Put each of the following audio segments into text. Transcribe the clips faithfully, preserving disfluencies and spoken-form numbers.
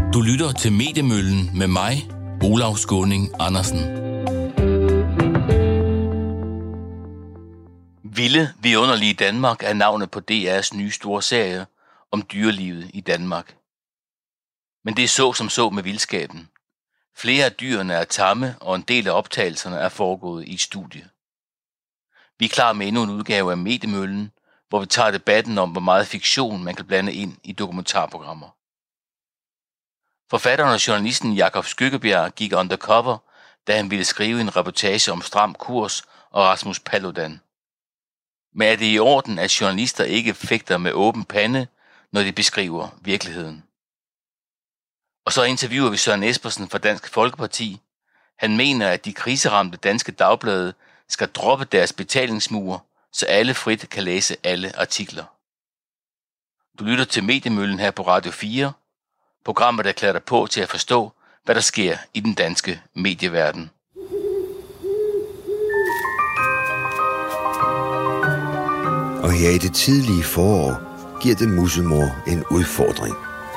Du lytter til Mediemøllen med mig, Olav Skåning Andersen. Vilde vidunderlige Danmark er navnet på D R's nye store serie om dyrelivet i Danmark. Men det er så som så med vildskaben. Flere af dyrene er tamme, og en del af optagelserne er foregået i et studie. Vi er klar med endnu en udgave af Mediemøllen, hvor vi tager debatten om, hvor meget fiktion man kan blande ind i dokumentarprogrammer. Forfatteren og journalisten Jakob Skyggebjerg gik undercover, da han ville skrive en reportage om Stram Kurs og Rasmus Paludan. Men er det i orden, at journalister ikke fægter med åben pande, når de beskriver virkeligheden? Og så interviewer vi Søren Espersen fra Dansk Folkeparti. Han mener, at de kriseramte danske dagblade skal droppe deres betalingsmur, så alle frit kan læse alle artikler. Du lytter til Mediemøllen her på Radio fire, programmet der klæder dig på til at forstå, hvad der sker i den danske medieverden. Og her i det tidlige forår giver det musemor en udfordring.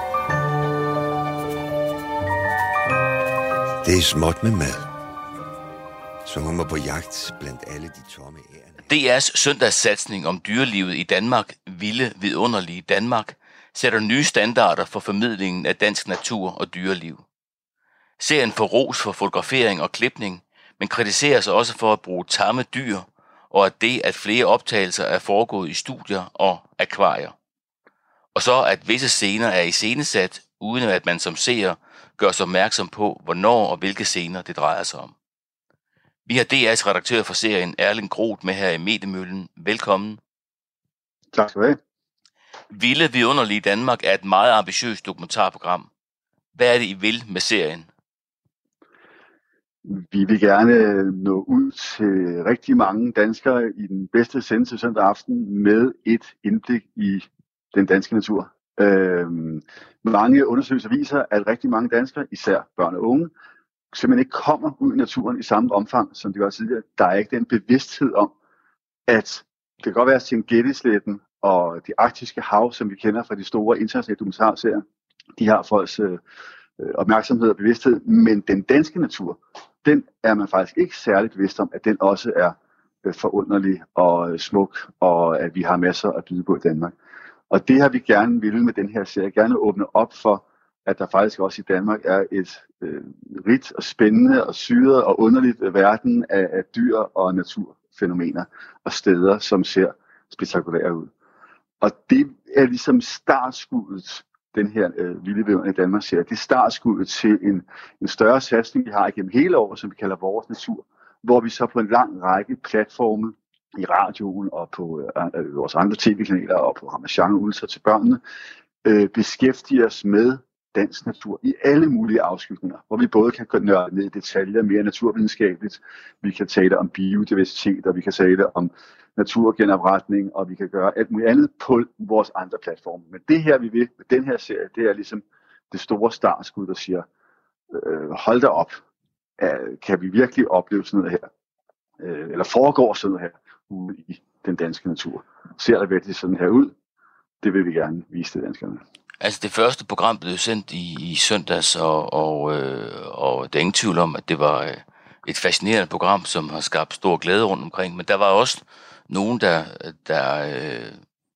Det er småt med mad, så hun må på jagt blandt alle de tomme ærerne. D R's søndagssatsning om dyrelivet i Danmark, Vilde vidunderlige Danmark, sætter nye standarder for formidlingen af dansk natur og dyreliv. Serien får ros for fotografering og klipning, men kritiseres også for at bruge tamme dyr, og at det, at flere optagelser er foregået i studier og akvarier. Og så at visse scener er iscenesat, uden at man som seer gør sig opmærksom på, hvornår og hvilke scener det drejer sig om. Vi har D R's redaktør for serien, Erling Groth, med her i Mediemøllen. Velkommen. Tak skal du have. Vilde vidunderlige Danmark er et meget ambitiøst dokumentarprogram. Hvad er det, I vil med serien? Vi vil gerne nå ud til rigtig mange danskere i den bedste sendelse søndag aften med et indblik i den danske natur. Øhm, mange undersøgelser viser, at rigtig mange danskere, især børn og unge, simpelthen ikke kommer ud i naturen i samme omfang, som de var tidligere. Der er ikke den bevidsthed om, at det kan godt være Serengeti-sletten og de arktiske hav, som vi kender fra de store internationale dokumentarserier, de har folks øh, opmærksomhed og bevidsthed, men den danske natur, den er man faktisk ikke særligt bevidst om, at den også er øh, forunderlig og øh, smuk, og at vi har masser at byde på i Danmark. Og det har vi gerne ville med den her serie, gerne åbne op for, at der faktisk også i Danmark er et øh, rigt og spændende og syret og underligt verden af, af dyr og naturfænomener og steder, som ser spektakulære ud. Og det er ligesom startskuddet, den her øh, Vilde vidunderlige Danmark-serie. Det er startskuddet til en, en større satsning, vi har igennem hele året, som vi kalder Vores Natur, hvor vi så på en lang række platforme i radioen og på øh, vores andre tv-kanaler og på Ramachan Ultra til børnene, øh, beskæftiger os med dansk natur i alle mulige afskygninger, hvor vi både kan gå nørde ned i detaljer mere naturvidenskabeligt, vi kan tale om biodiversitet, og vi kan tale om naturgenopretning, og vi kan gøre alt muligt andet på vores andre platforme. Men det her, vi vil med den her serie, det er ligesom det store startskud, der siger, øh, hold da op, øh, kan vi virkelig opleve sådan noget her? Øh, eller foregår sådan noget her ude i den danske natur? Ser der virkelig sådan her ud? Det vil vi gerne vise til danskerne. Altså det første program blev sendt i, i søndags, og, og, øh, og der er ingen tvivl om, at det var øh, et fascinerende program, som har skabt stor glæde rundt omkring. Men der var også nogen, der, der, øh,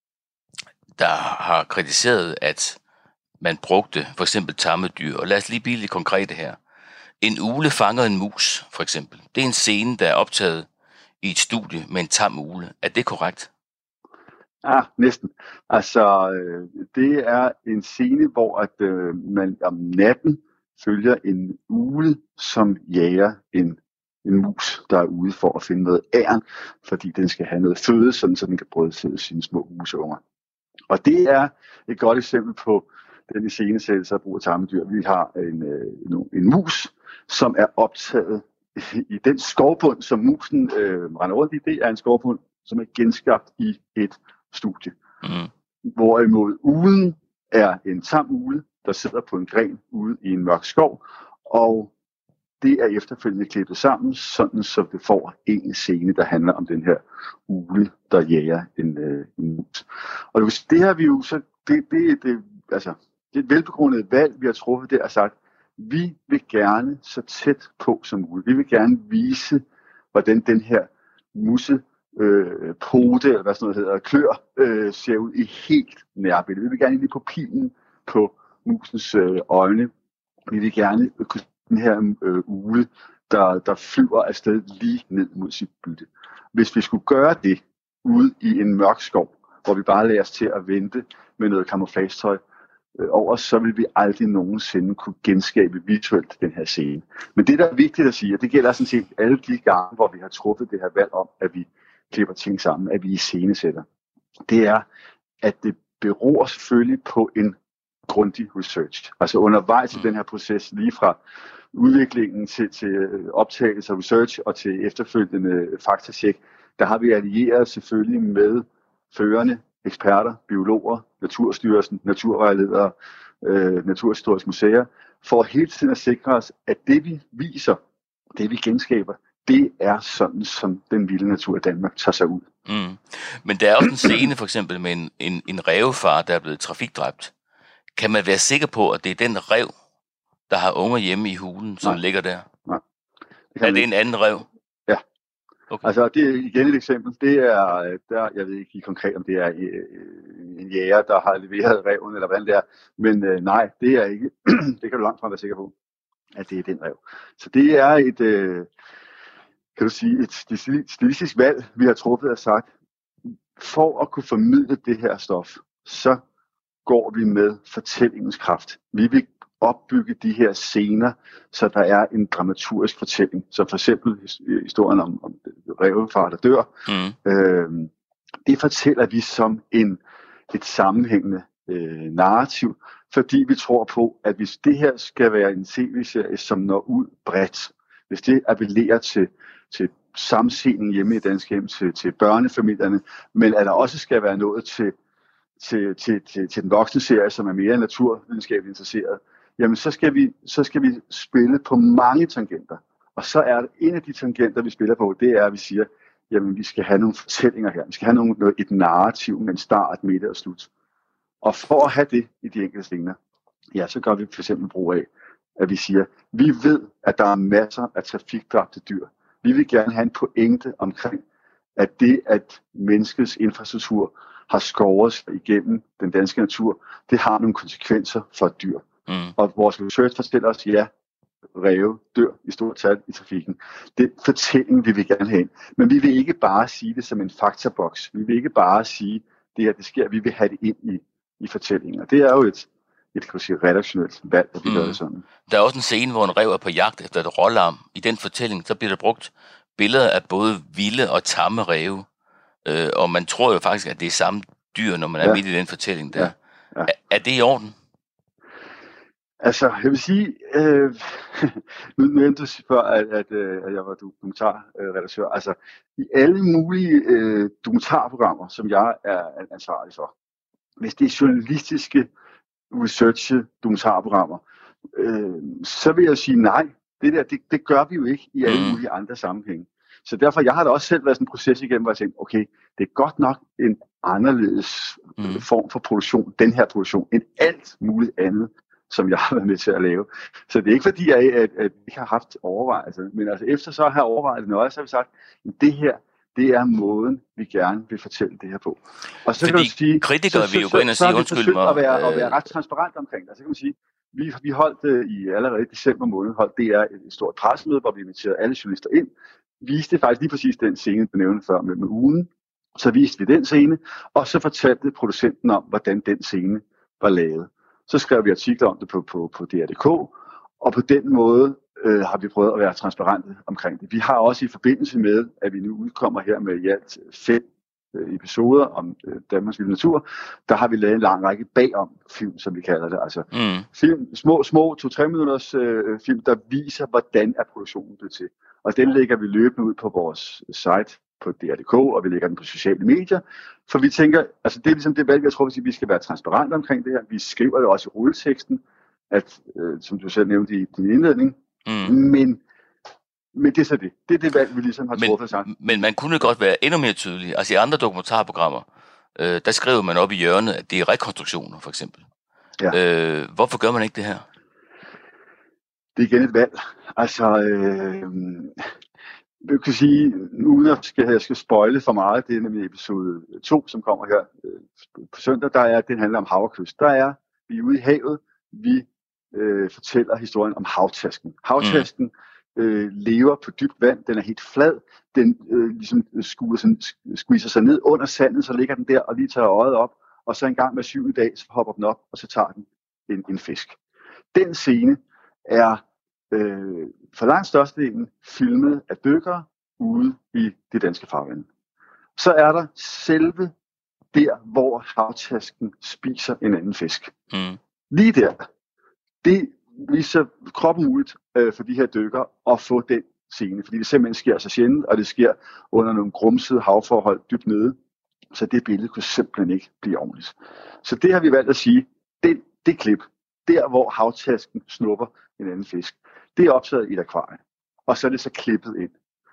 der har kritiseret, at man brugte for eksempel tamme dyr. Og lad os lige blive lidt konkrete her. En ugle fanger en mus, for eksempel. Det er en scene, der er optaget i et studie med en tam ugle. Er det korrekt? Ja, næsten. Altså, øh, det er en scene, hvor at, øh, man om natten følger en ugle, som jager en, en mus, der er ude for at finde noget æren, fordi den skal have noget føde, sådan, så den kan brødsætte sine små museunger. Og det er et godt eksempel på den iscenesættelse af brug af tamme dyr. Vi har en, øh, en mus, som er optaget i den skovbund, som musen øh, render rundt i. Det er en skovbund, som er genskabt i et studie. Mm. Hvorimod uglen er en tam ugle, der sidder på en gren ude i en mørk skov, og det er efterfølgende klippet sammen, sådan så det får en scene, der handler om den her ugle, der jager en, øh, en mus. Og det har vi jo så, det, det, det, altså, det er et velbegrundet valg, vi har truffet der og sagt, vi vil gerne så tæt på som muligt. Vi vil gerne vise, hvordan den her musse øh, pote, eller hvad sådan noget hedder, klør, øh, ser ud i helt nærbillede. Vi vil gerne lige på pilen på musens øh, øjne. Vi vil gerne kunne den her øh, ugle, der, der flyver afsted lige ned mod sit bytte. Hvis vi skulle gøre det ude i en mørk skov, hvor vi bare lader os til at vente med noget camouflagetøj øh, over, så vil vi aldrig nogensinde kunne genskabe visuelt den her scene. Men det, der er vigtigt at sige, og det gælder sådan set alle de gange, hvor vi har truffet det her valg om, at vi klipper ting sammen, at vi iscenesætter, det er, at det beror selvfølgelig på en grundig research. Altså undervejs i den her proces, lige fra udviklingen til, til optagelse og research og til efterfølgende faktatjek, der har vi allieret selvfølgelig med førende eksperter, biologer, Naturstyrelsen, naturvejledere, øh, Naturhistoriske Museer, for hele tiden at sikre os, at det vi viser, det vi genskaber, det er sådan, som den vilde natur i Danmark tager sig ud. Mm. Men der er også en scene for eksempel med en, en, en rævefar, der er blevet trafikdræbt. Kan man være sikker på, at det er den ræv, der har unger hjemme i hulen, som Nej. ligger der? Nej. Det er det en anden ræv? Ja. Okay. Altså, det er igen et eksempel. Det er, der, jeg ved ikke konkret, om det er en jæger, der har leveret ræven, eller hvad det er. Men øh, nej, det er ikke. Det kan du langt fra være sikker på, at det er den ræv. Så det er et, øh, kan du sige, et stilistisk valg, vi har truffet og sagt, for at kunne formidle det her stof, så går vi med fortællingens kraft. Vi vil opbygge de her scener, så der er en dramaturgisk fortælling. Så for eksempel historien om, om rævefar, der dør. Mm. Øh, det fortæller vi som en, et sammenhængende øh, narrativ, fordi vi tror på, at hvis det her skal være en tv-serie, som når ud bredt, hvis det appellerer til, til samsening hjemme i dansk hjem, til, til børnefamilierne, men at der også skal være noget til Til, til, til, til den voksne serie, som er mere naturvidenskabeligt interesseret, jamen så skal, vi, så skal vi spille på mange tangenter. Og så er det en af de tangenter, vi spiller på, det er, at vi siger, jamen vi skal have nogle fortællinger her. Vi skal have nogle, noget, et narrativ med en start, midte og slut. Og for at have det i de enkelte scener, ja, så gør vi for eksempel brug af, at vi siger, vi ved, at der er masser af trafikdræbte dyr. Vi vil gerne have en pointe omkring, at det, at menneskets infrastruktur har skåret sig igennem den danske natur, det har nogle konsekvenser for dyr. Mm. Og vores research fortæller os, ja, ræve dør i stort tal i trafikken. Det er fortælling, vi vil gerne have ind. Men vi vil ikke bare sige det som en faktaboks. Vi vil ikke bare sige, det her, det sker. Vi vil have det ind i, i fortællingen. Og det er jo et, et kan sige, redaktionelt valg, at vi mm. gør det sådan. Der er også en scene, hvor en ræv er på jagt efter et rålam. I den fortælling, så bliver der brugt billeder af både vilde og tamme ræve. Øh, og man tror jo faktisk, at det er samme dyr, når man er ja. midt i den fortælling der. Ja. Ja. Er, er det i orden? Altså, jeg vil sige, øh, nu nævnte du før, at, at, at jeg var dokumentarredaktør. Altså, i alle mulige øh, dokumentarprogrammer, som jeg er ansvarlig for, hvis det er journalistiske research dokumentarprogrammer, øh, så vil jeg sige nej. Det der, det, det gør vi jo ikke i alle mulige andre sammenhænge. Så derfor, jeg har da også selv været sådan en proces igennem, hvor jeg tænkte, okay, det er godt nok en anderledes mm. form for produktion, den her produktion, end alt muligt andet, som jeg har været med til at lave. Så det er ikke fordi, jeg at, at ikke har haft overvejelser, men altså efter så at have overvejet det nøje, så har vi sagt, at det her, det er måden, vi gerne vil fortælle det her på. Og så fordi kan du sige, kritikere vil jo gå ind og sige, undskyld mig. At være, at være ret transparent omkring det. Så kan man sige, vi, vi holdt uh, i allerede december måned, holdt det er et stort pressemøde, hvor vi inviterede alle journalister ind, viste faktisk lige præcis den scene, du nævnte før med, med ugen. Så viste vi den scene, og så fortalte producenten om, hvordan den scene var lavet. Så skrev vi artikler om det på, på, på D R punktum D K, og på den måde øh, har vi prøvet at være transparente omkring det. Vi har også i forbindelse med, at vi nu udkommer her med i alt fem øh, episoder om øh, Danmarks vilde natur, der har vi lavet en lang række bagom film, som vi kalder det. Altså mm. film, små, små to-tre minutters øh, film, der viser, hvordan er produktionen blevet til. Og den lægger vi løbende ud på vores site på D R punktum D K, og vi lægger den på sociale medier. For vi tænker, altså det er ligesom det valg, jeg tror, at vi skal være transparente omkring det her. Vi skriver det også i rulleteksten, at, øh, som du selv nævnte i din indledning. Mm. Men, men det er så det. Det er det valg, vi ligesom har truffet sagt. Men man kunne godt være endnu mere tydelig. Altså i andre dokumentarprogrammer, øh, der skriver man op i hjørnet, at det er rekonstruktioner, for eksempel. Ja. Øh, hvorfor gør man ikke det her? Det er igen et valg. Altså, øh, jeg kan sige, uden at skal, jeg skal spoile for meget, det er nemlig episode to, som kommer her øh, på søndag, der er, den handler om havkyst. Der er vi er ude i havet, vi øh, fortæller historien om havtasken. Havtasken mm. øh, lever på dybt vand, den er helt flad, den øh, ligesom squeezer sig ned under sandet, så ligger den der og lige tager øjet op, og så en gang med syvende dag, så hopper den op, og så tager den en, en fisk. Den scene er øh, for langt størstedelen filmet af dykkere ude i det danske farvand. Så er der selve der, hvor havtasken spiser en anden fisk. Mm. Lige der, det viser kroppen muligt øh, for de her dykkere at få den scene, fordi det simpelthen sker så sjældent, og det sker under nogle grumsede havforhold dybt nede, så det billede kunne simpelthen ikke blive ordentligt. Så det har vi valgt at sige, det, det klip, der hvor havtasken snupper en anden fisk, det er optaget i et akvarie, og så er det så klippet ind.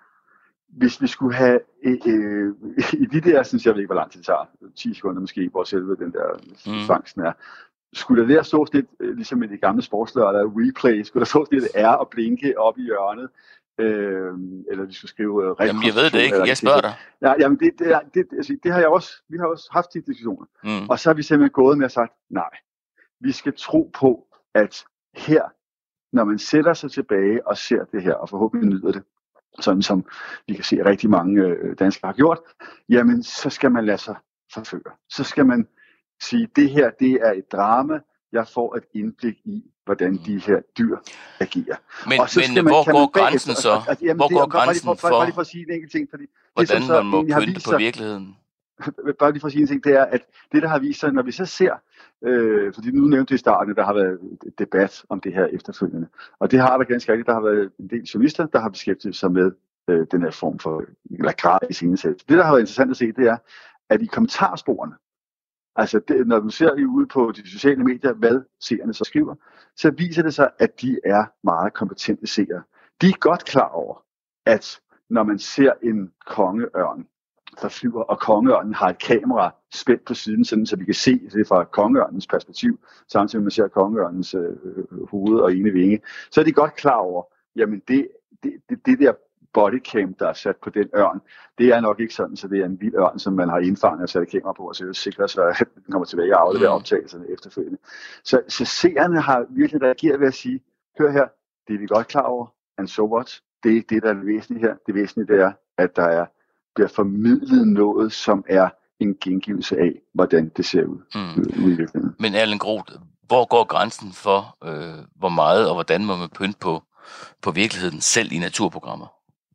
Hvis vi skulle have, øh, øh, i de der, synes jeg ved ikke, hvor lang tid det tager, ti sekunder måske, hvor selve den der mm. fangsten er, skulle der der stå sådan lidt, ligesom i de gamle sportslørder, replay, skulle der stå sådan lidt R og blinke op i hjørnet, øh, eller vi skulle skrive øh, jamen jeg ved det ikke, jeg spørger dig. Ja, jamen det, det, det, det, det har jeg også, vi har også haft de diskussioner, mm. og så har vi simpelthen gået med og sagt, nej, vi skal tro på, at her, når man sætter sig tilbage og ser det her, og forhåbentlig nyder det, sådan som vi kan se rigtig mange øh, danskere har gjort, jamen så skal man lade sig forføre. Så skal man sige, det her det er et drama, jeg får et indblik i, hvordan de her dyr agerer. Men, og så men man, hvor går grænsen så? Altså, altså, jamen, hvor det, går grænsen bare, for, bare, bare lige for at sige en enkelt ting, fordi hvordan det, som man må pynte på virkeligheden? Bare lige for at sige en ting, det er, at det der har vist sig, når vi så ser, øh, fordi nu nævnte det i starten, at der har været et debat om det her efterfølgende, og det har der ganske rigtigt, der har været en del journalister, der har beskæftiget sig med øh, den her form for, eller grad i scenesættelse. Det der har været interessant at se, det er, at i kommentarsporene, altså det, når du ser ude på de sociale medier, hvad seerne så skriver, så viser det sig, at de er meget kompetente seere. De er godt klar over, at når man ser en kongeørn, der flyver, og kongeørnen har et kamera spændt på siden, sådan, så vi kan se det fra kongeørnens perspektiv, samtidig med man ser kongeørnens øh, hoved og ene vinge, så er de godt klar over, jamen det, det, det, det der bodycam, der er sat på den ørn, det er nok ikke sådan, så det er en vild ørn, som man har indfanget og sat et kamera på, og så sikrer sig, at den kommer tilbage og afleverer optagelserne efterfølgende. Så, så seerne har virkelig reageret ved at sige, hør her, det er vi godt klar over, and so what? Det er det, der er det væsentlige her. Det væsentlige det er, at der er bliver formidlet noget, som er en gengivelse af, hvordan det ser ud. Mm. ud Men Erlend Groth, hvor går grænsen for, øh, hvor meget og hvordan må man pynte på, på virkeligheden, selv i naturprogrammer?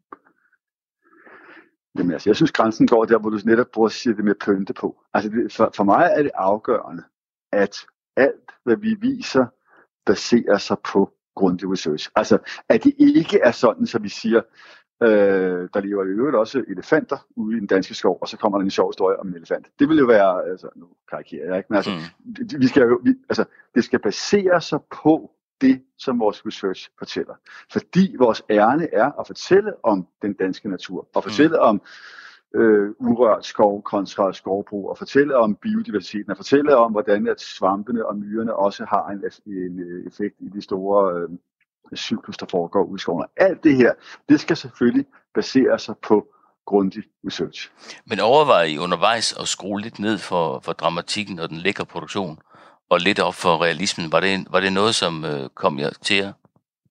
Jamen altså, jeg synes, grænsen går der, hvor du netop bruger at sige det med pynte på. Altså, det, for, for mig er det afgørende, at alt, hvad vi viser, baserer sig på grundig research. Altså, at det ikke er sådan, så vi siger, Øh, der lever jo øvrigt også elefanter ude i den danske skov, og så kommer der en sjov historie om en elefant. Det vil jo være, altså nu karikerer jeg ikke, men altså, mm. vi skal jo, vi, altså, det skal basere sig på det, som vores research fortæller. Fordi vores ærne er at fortælle om den danske natur, og fortælle mm. om øh, urørt skov kontra skovbrug, og fortælle om biodiversiteten, og fortælle om, hvordan at svampene og myrerne også har en, en effekt i de store øh, cyklus, der foregår ude i skoven. Alt det her, det skal selvfølgelig basere sig på grundig research. Men overvej I undervejs at skrue lidt ned for, for dramatikken og den lækre produktion, og lidt op for realismen? Var det, var det noget, som øh, kom jer til jer?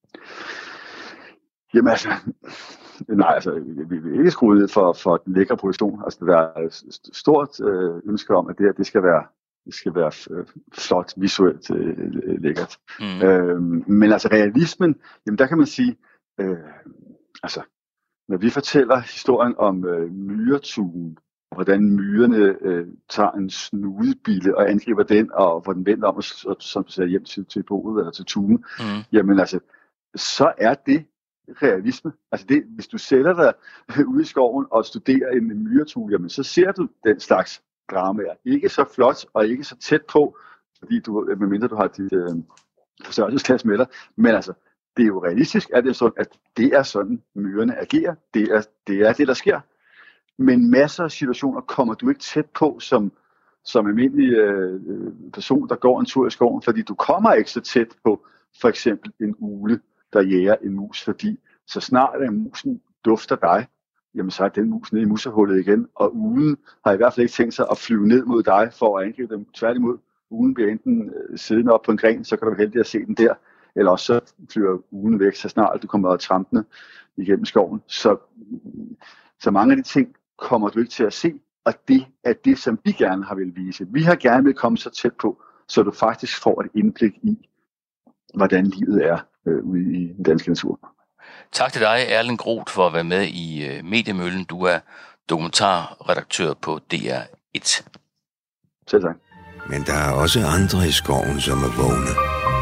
Jamen altså, nej, altså, vi vil ikke skrue ned for, for den lækre produktion. Altså, der er et stort øh, ønske om, at det her, det skal være Det skal være flot, visuelt øh, lækkert. Mm. Øh, men altså realismen, jamen der kan man sige, øh, altså når vi fortæller historien om øh, myretuen, og hvordan myrerne øh, tager en snudebille og angriber den, og hvor den vender om, og, og som du siger, hjem til, til boet eller til tuen, mm. jamen altså, så er det realisme. Altså det, hvis du sætter dig ude i skoven og studerer en myretue, jamen så ser du den slags dramaer. Ikke så flot og ikke så tæt på, fordi du, medmindre du har dit øh, forsørgelsesklasse med dig, men altså, det er jo realistisk, at det er sådan, at det er sådan, myrerne agerer. Det er, det er det, der sker. Men masser af situationer kommer du ikke tæt på som, som almindelig øh, person, der går en tur i skoven, fordi du kommer ikke så tæt på for eksempel en ugle, der jager en mus, fordi så snart at musen dufter dig, jamen så er den mus nede i musehullet igen, og uglen har i hvert fald ikke tænkt sig at flyve ned mod dig for at angribe dem. Tværtimod, uglen bliver enten øh, siddende op på en gren, så kan du heldig at se den der, eller også så flyver uglen væk, så snart du kommer og trampende igennem skoven. Så, så mange af de ting kommer du ikke til at se, og det er det, som vi gerne har vil vise. Vi har gerne vil komme så tæt på, så du faktisk får et indblik i, hvordan livet er øh, ude i den danske natur. Tak til dig, Erlend Groth, for at være med i uh, Mediemøllen. Du er dokumentarredaktør på D R et. Selv tak. Men der er også andre i skoven, som er vågne.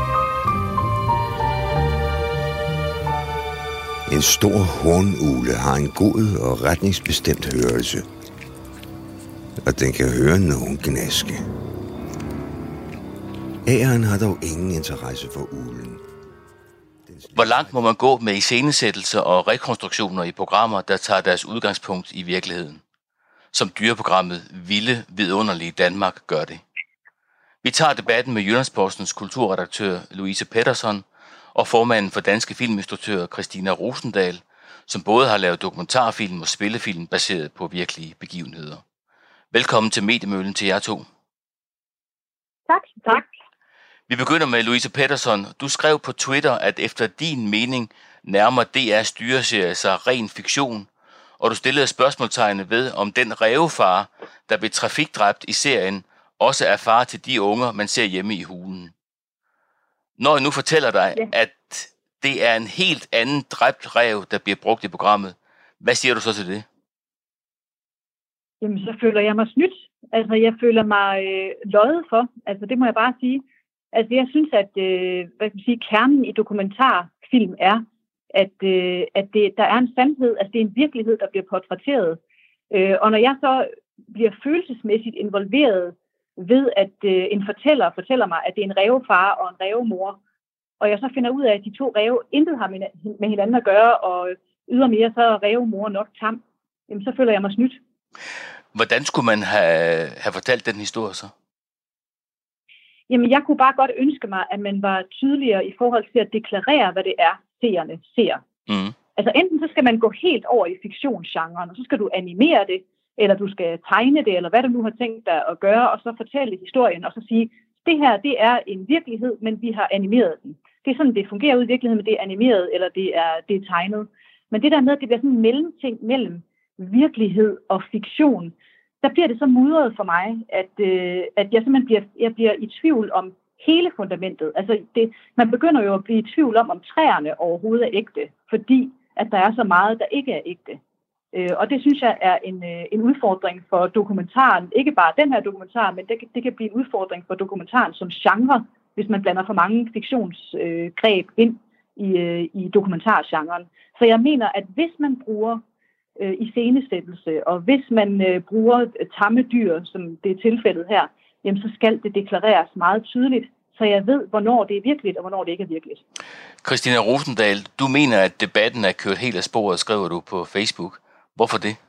En stor hornugle har en god og retningsbestemt hørelse, og den kan høre nogen gnaske. Æren har dog ingen interesse for uglen. Hvor langt må man gå med iscenesættelser og rekonstruktioner i programmer, der tager deres udgangspunkt i virkeligheden? Som dyreprogrammet Vilde Vidunderlige Danmark gør det. Vi tager debatten med Jyllandspostens kulturredaktør Louise Pettersson og formanden for Danske Filminstruktører Christina Rosendahl, som både har lavet dokumentarfilm og spillefilm baseret på virkelige begivenheder. Velkommen til Mediemøllen til jer to. Tak. Tak. Vi begynder med Louise Pettersson. Du skrev på Twitter, at efter din mening nærmer D R's dyreserie sig ren fiktion, og du stillede spørgsmålstegn ved, om den rævefar, der blev trafikdræbt i serien, også er far til de unger, man ser hjemme i hulen. Når jeg nu fortæller dig, ja. at det er en helt anden dræbt ræv, der bliver brugt i programmet, hvad siger du så til det? Jamen, så føler jeg mig snydt. Altså, jeg føler mig øh, løjet for. Altså, det må jeg bare sige. Altså, jeg synes, at øh, hvad kan man sige, kernen i dokumentarfilm er, at, øh, at det, der er en sandhed, altså det er en virkelighed, der bliver portrætteret. Øh, og når jeg så bliver følelsesmæssigt involveret ved, at øh, en fortæller fortæller mig, at det er en rævefar og en rævemor, og jeg så finder ud af, at de to ræve intet har med, med hinanden at gøre, og ydermere så er rævemor nok tam, jamen, så føler jeg mig snydt. Hvordan skulle man have, have fortalt den historie så? Jamen, jeg kunne bare godt ønske mig, at man var tydeligere i forhold til at deklarere, hvad det er, seerne ser. Mm. Altså, enten så skal man gå helt over i fiktionsgenren, og så skal du animere det, eller du skal tegne det, eller hvad du nu har tænkt dig at gøre, og så fortælle historien, og så sige, det her, det er en virkelighed, men vi har animeret den. Det er sådan, det fungerer ud i virkeligheden, men det er animeret, eller det er, det er tegnet. Men det der med, at det bliver sådan en mellemting mellem virkelighed og fiktion, der bliver det så mudret for mig, at, øh, at jeg simpelthen bliver, jeg bliver i tvivl om hele fundamentet. Altså, det, man begynder jo at blive i tvivl om, om træerne overhovedet er ægte, fordi at der er så meget, der ikke er ægte. Øh, og det synes jeg er en, øh, en udfordring for dokumentaren. Ikke bare den her dokumentar, men det, det kan blive en udfordring for dokumentaren som genre, hvis man blander for mange fiktionsgreb øh, ind i, øh, i dokumentargenren. Så jeg mener, at hvis man bruger øh, iscenesættelse, og hvis man øh, bruger tamme dyr, som det er tilfældet her, jamen så skal det deklareres meget tydeligt, så jeg ved, hvornår det er virkeligt, og hvornår det ikke er virkeligt. Christina Rosendahl, du mener, at debatten er kørt helt af sporet, skriver du på Facebook. Hvorfor det?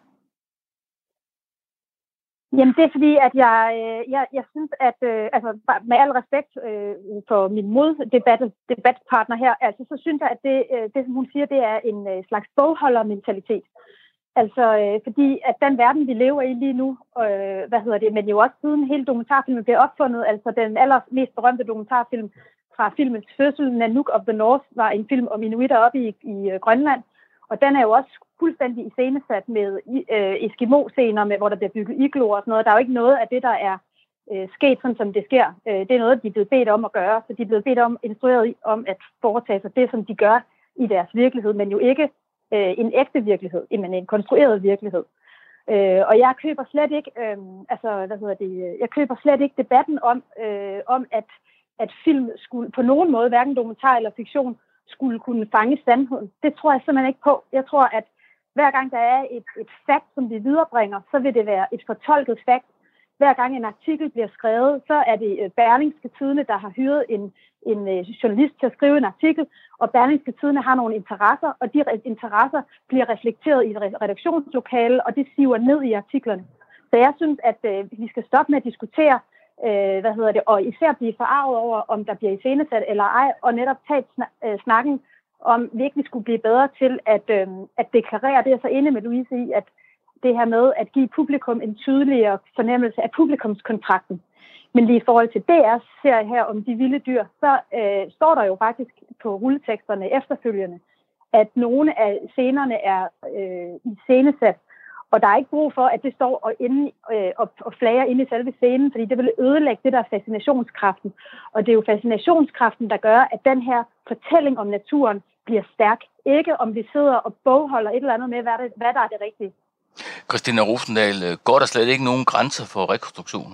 Jamen det er fordi, at jeg, jeg, jeg synes, at øh, altså, med al respekt øh, for min moddebat, debatpartner her, altså, så synes jeg, at det, øh, det, som hun siger, det er en øh, slags bogholdermentalitet. Altså øh, fordi, at den verden, vi lever i lige nu, øh, hvad hedder det, men jo også siden hele dokumentarfilmen blev opfundet, altså den allermest berømte dokumentarfilm fra filmens fødsel, Nanook of the North, var en film om inuitter oppe i, i øh, Grønland, og den er jo også fuldstændig iscenesat med øh, Eskimo-scener, med, hvor der bliver bygget igloer og sådan noget. Der er jo ikke noget af det, der er øh, sket, sådan som det sker. Øh, det er noget, de er blevet bedt om at gøre, så de er blevet bedt om, instrueret om at foretage sig det, som de gør i deres virkelighed, men jo ikke øh, en ægte virkelighed, men en konstrueret virkelighed. Øh, og jeg køber slet ikke, øh, altså, hvad hedder det, jeg køber slet ikke debatten om, øh, om at, at film skulle på nogen måde, hverken dokumentar eller fiktion, skulle kunne fange sandheden. Det tror jeg simpelthen ikke på. Jeg tror, at hver gang der er et, et fakt, som vi viderebringer, så vil det være et fortolket fakt. Hver gang en artikel bliver skrevet, så er det Berlingske Tidende, der har hyret en, en journalist til at skrive en artikel, og Berlingske Tidende har nogle interesser, og de interesser bliver reflekteret i et redaktionslokale, og det siver ned i artiklerne. Så jeg synes, at øh, vi skal stoppe med at diskutere, øh, hvad hedder det, og især blive forarvet over, om der bliver iscenesat eller ej, og netop tage sn- øh, snakken om virkelig skulle blive bedre til at, øh, at deklarere. Det er så enig med Louise i, at det her med at give publikum en tydeligere fornemmelse af publikumskontrakten. Men lige i forhold til D R's serie her om de vilde dyr, så øh, står der jo faktisk på rulleteksterne efterfølgende, at nogle af scenerne er øh, iscenesat, og der er ikke brug for, at det står og, inde, øh, og, og flager inde i selve scenen, fordi det vil ødelægge det der fascinationskraften. Og det er jo fascinationskraften, der gør, at den her fortælling om naturen bliver stærk. Ikke om vi sidder og bogholder et eller andet med, hvad, det, hvad der er det rigtige. Christina Rosendal, går der slet ikke nogen grænser for rekonstruktioner?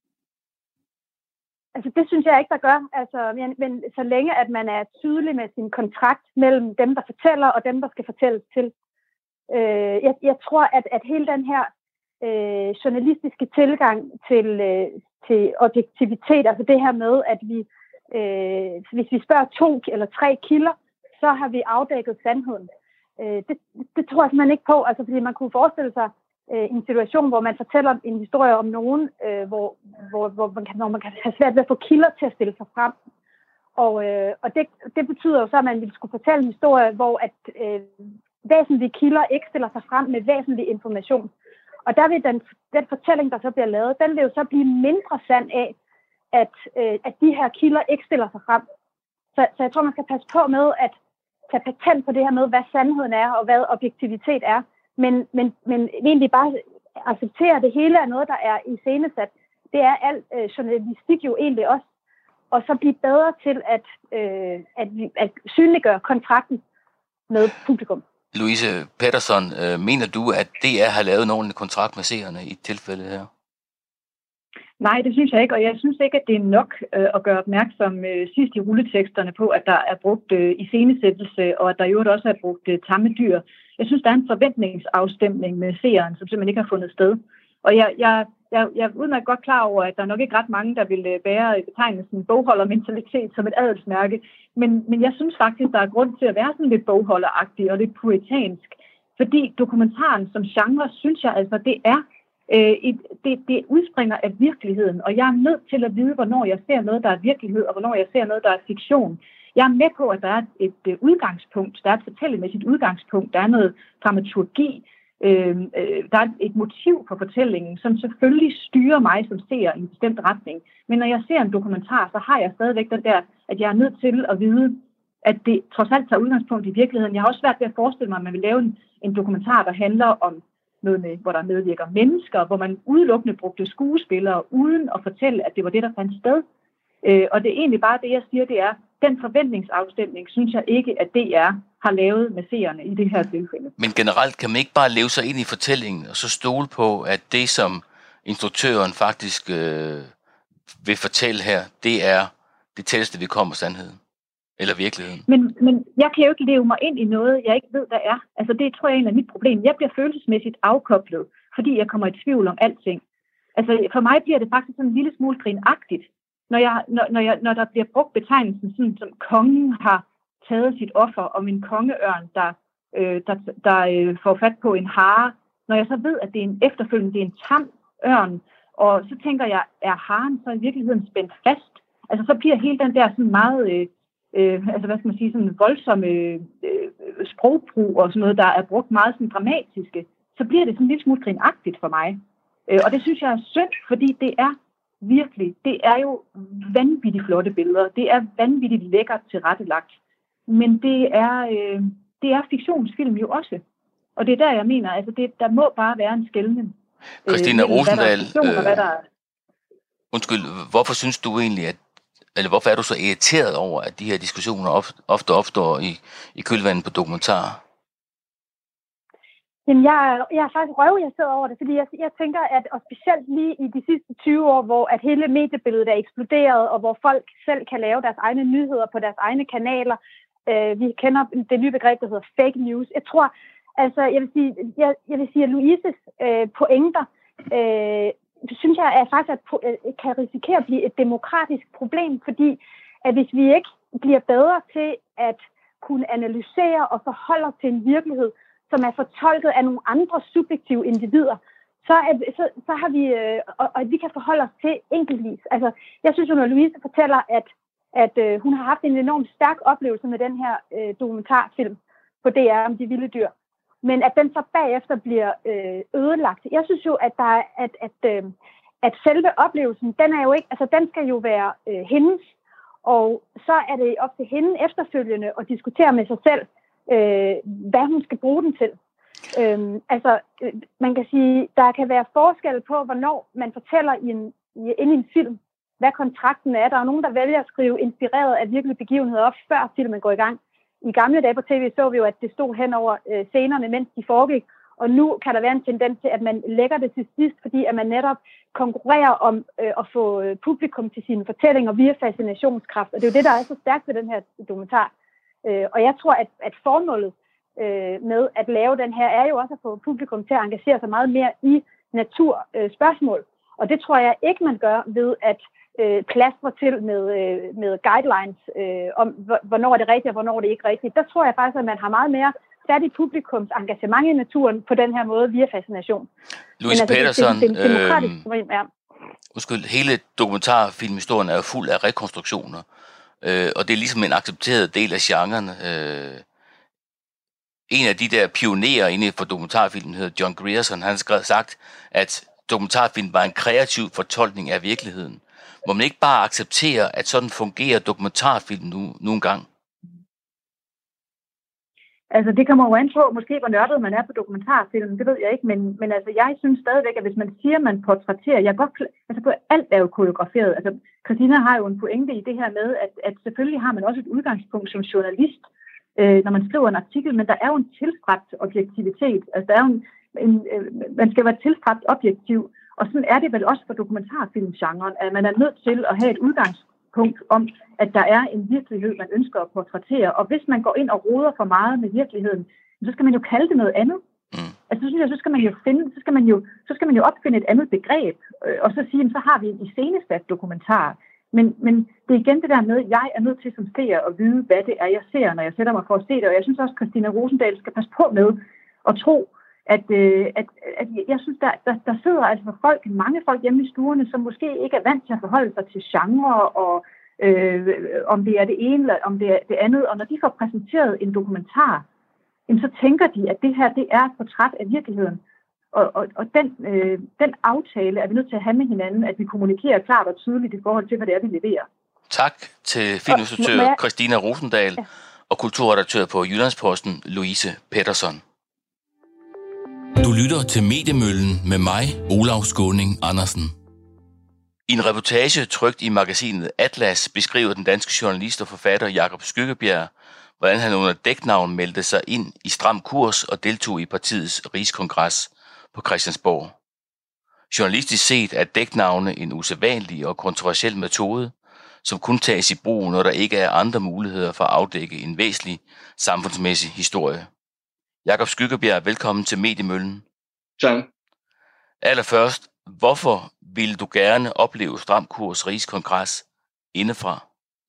Altså, det synes jeg ikke, der gør. Altså, men, men så længe, at man er tydelig med sin kontrakt mellem dem, der fortæller, og dem, der skal fortælles til. Øh, jeg, jeg tror, at, at hele den her øh, journalistiske tilgang til, øh, til objektivitet, altså det her med, at vi, øh, hvis vi spørger to eller tre kilder, så har vi afdækket sandheden. Øh, det, det tror jeg simpelthen ikke på, altså, fordi man kunne forestille sig øh, en situation, hvor man fortæller en historie om nogen, øh, hvor, hvor, hvor, man kan, hvor man kan have svært ved at få kilder til at stille sig frem. Og, øh, og det, det betyder jo så, at man ville skulle fortælle en historie, hvor at øh, væsentlige kilder ikke stiller sig frem med væsentlig information. Og der vil den, den fortælling, der så bliver lavet, den vil jo så blive mindre sand af, at, øh, at de her kilder ikke stiller sig frem. Så, så jeg tror, man skal passe på med at tage patent på det her med, hvad sandheden er, og hvad objektivitet er. Men, men, men egentlig bare acceptere, at det hele er noget, der er iscenesat. Det er alt øh, journalistik jo egentlig også. Og så blive bedre til at, øh, at, at synliggøre kontrakten med publikum. Louise Pettersson, øh, mener du, at D R har lavet en ordentlig kontrakt med seerne i tilfældet her? Nej, det synes jeg ikke, og jeg synes ikke, at det er nok øh, at gøre opmærksom øh, sidst i rulleteksterne på, at der er brugt øh, iscenesættelse, og at der jo også er brugt øh, tamme dyr. Jeg synes, der er en forventningsafstemning med seeren, som simpelthen ikke har fundet sted. Og jeg, jeg, jeg, jeg er udmærket godt klar over, at der er nok ikke ret mange, der vil bære betegnelsen bogholdermentalitet som et adelsmærke. Men, men jeg synes faktisk, der er grund til at være sådan lidt bogholderagtig og lidt puritansk. Fordi dokumentaren som genre, synes jeg altså, det er øh, et, det, det udspringer af virkeligheden. Og jeg er nødt til at vide, hvornår jeg ser noget, der er virkelighed, og hvornår jeg ser noget, der er fiktion. Jeg er med på, at der er et, et udgangspunkt, der er et fortællemæssigt udgangspunkt, der er noget dramaturgi, øh, øh, der er et motiv for fortællingen, som selvfølgelig styrer mig som seer i en bestemt retning. Men når jeg ser en dokumentar, så har jeg stadigvæk det der, at jeg er nødt til at vide, at det trods alt tager udgangspunkt i virkeligheden. Jeg har også svært ved at forestille mig, at man vil lave en, en dokumentar, der handler om noget med, hvor der medvirker mennesker, hvor man udelukkende brugte skuespillere, uden at fortælle, at det var det, der fandt sted. Øh, og det er egentlig bare det, jeg siger, det er, den forventningsafstemning, synes jeg ikke, at D R har lavet med seerne i det her tilfælde. Men generelt kan man ikke bare leve sig ind i fortællingen, og så stole på, at det, som instruktøren faktisk øh, vil fortælle her, det er det tætteste, vi kommer sandheden. Eller virkeligheden. Men, men jeg kan jo ikke leve mig ind i noget, jeg ikke ved, der er. Altså det tror jeg er en af mit problem. Jeg bliver følelsesmæssigt afkoblet, fordi jeg kommer i tvivl om alting. Altså for mig bliver det faktisk sådan en lille smule grinagtigt, når, jeg, når, når, jeg, når der bliver brugt betegnelsen sådan, som kongen har taget sit offer, om en kongeørn, der, øh, der, der øh, får fat på en hare. Når jeg så ved, at det er en efterfølgende, det er en tam ørn, og så tænker jeg, er haren så i virkeligheden spændt fast? Altså så bliver hele den der sådan meget... Øh, Øh, altså hvad skal man sige, sådan voldsomme øh, sprogbrug og sådan noget, der er brugt meget sådan dramatiske, så bliver det sådan en lille smule grinagtigt for mig. Øh, og det synes jeg er synd, fordi det er virkelig, det er jo vanvittigt flotte billeder, det er vanvittigt lækkert tilrettelagt, men det er, øh, det er fiktionsfilm jo også. Og det er der, jeg mener, altså det, der må bare være en skelnen. Christina øh, Rosendal, øh, hvad der er. undskyld, hvorfor synes du egentlig, at eller hvorfor er du så irriteret over, at de her diskussioner ofte, ofte opstår i, i kølvandet på dokumentarer? Jamen, jeg, jeg er faktisk røvirriteret over det, fordi jeg, jeg tænker, at og specielt lige i de sidste tyve år, hvor at hele mediebilledet er eksploderet, og hvor folk selv kan lave deres egne nyheder på deres egne kanaler. Øh, vi kender det nye begreb, der hedder fake news. Jeg tror, altså, jeg vil sige, jeg, jeg vil sige at Louises øh, pointer, øh, synes jeg at faktisk at kan risikere at blive et demokratisk problem, fordi at hvis vi ikke bliver bedre til at kunne analysere og forholde os til en virkelighed, som er fortolket af nogle andre subjektive individer, så, er, så, så har vi, øh, og, og vi kan forholde os til enkeltvis. Altså, jeg synes jo, når Louise fortæller, at, at øh, hun har haft en enormt stærk oplevelse med den her øh, dokumentarfilm på D R om de vilde dyr, men at den så bagefter bliver øh, ødelagt. Jeg synes jo, at, der er, at, at, øh, at selve oplevelsen, den er jo ikke, altså den skal jo være øh, hendes, og så er det op til hende efterfølgende at diskutere med sig selv, øh, hvad hun skal bruge den til. Øhm, altså, øh, man kan sige, der kan være forskel på, hvornår man fortæller i en, i, ind i en film, hvad kontrakten er. Der er nogen, der vælger at skrive inspireret af virkelige begivenheder op, før filmen går i gang. I gamle dage på tv så vi jo, at det stod hen over øh, scenerne, mens de foregik. Og nu kan der være en tendens til, at man lægger det til sidst, fordi at man netop konkurrerer om øh, at få øh, publikum til sine fortællinger via fascinationskraft. Og det er jo det, der er så stærkt ved den her dokumentar. Øh, og jeg tror, at, at formålet øh, med at lave den her, er jo også at få publikum til at engagere sig meget mere i naturspørgsmål. Øh, og det tror jeg ikke, man gør ved at øh, plastre til med, øh, med guidelines øh, om, hvornår er det rigtigt og hvornår er det ikke rigtigt. Der tror jeg faktisk, at man har meget mere fat i publikums engagement i naturen på den her måde via fascination. Louise altså, Peterson, det, det, det, det øh, ja. Undskyld, hele dokumentarfilmhistorien er jo fuld af rekonstruktioner, øh, og det er ligesom en accepteret del af genren. Øh, en af de der pionerer inde for dokumentarfilmen hedder John Grierson. Han har skrevet sagt, at dokumentarfilm var en kreativ fortolkning af virkeligheden. Må man ikke bare acceptere, at sådan fungerer dokumentarfilm nu, nu engang? Altså, det kommer jo an på, måske hvor nørdet man er på dokumentarfilm, det ved jeg ikke, men, men altså, jeg synes stadigvæk, at hvis man siger, at man portrætterer, jeg godt, altså, alt er jo koreograferet. Altså, Christina har jo en pointe i det her med, at, at selvfølgelig har man også et udgangspunkt som journalist, øh, når man skriver en artikel, men der er jo en tilstræbt objektivitet. Altså, der er jo en, en, øh, man skal være tilstræbt objektiv, og sådan er det vel også for dokumentarfilmgenren, at man er nødt til at have et udgangspunkt punkt om, at der er en virkelighed, man ønsker at portrættere. Og hvis man går ind og roder for meget med virkeligheden, så skal man jo kalde det noget andet. Mm. Altså, så synes jeg, så skal man jo finde, så skal man jo, så skal man jo opfinde et andet begreb, øh, og så sige, så har vi en iscenesat dokumentar. Men, men det er igen det der med, at jeg er nødt til som seer at vide, hvad det er, jeg ser, når jeg sætter mig for at se det. Og jeg synes også, at Christina Rosendahl skal passe på med at tro, at, øh, at, at jeg synes, der, der, der sidder altså folk, mange folk hjemme i stuerne, som måske ikke er vant til at forholde sig til genre, og øh, om det er det ene, eller om det er det andet. Og når de får præsenteret en dokumentar, så tænker de, at det her, det er et portræt af virkeligheden. Og, og, og den, øh, den aftale er vi nødt til at have med hinanden, at vi kommunikerer klart og tydeligt i forhold til, hvad det er, vi leverer. Tak til filminstruktør jeg... Christina Rosendahl ja. og kulturredaktør på Jyllandsposten, Louise Peterson. Du lytter til Mediemøllen med mig, Olav Skåning Andersen. I en reportage trykt i magasinet Atlas beskriver den danske journalist og forfatter Jakob Skyggebjerg, hvordan han under dæknavn meldte sig ind i Stram Kurs og deltog i partiets rigskongres på Christiansborg. Journalistisk set er dæknavne en usædvanlig og kontroversiel metode, som kun tages i brug, når der ikke er andre muligheder for at afdække en væsentlig samfundsmæssig historie. Jakob Skyggebjerg, velkommen til Mediemøllen. Tak. Allerførst, hvorfor ville du gerne opleve Stram Kurs rigskongres indefra?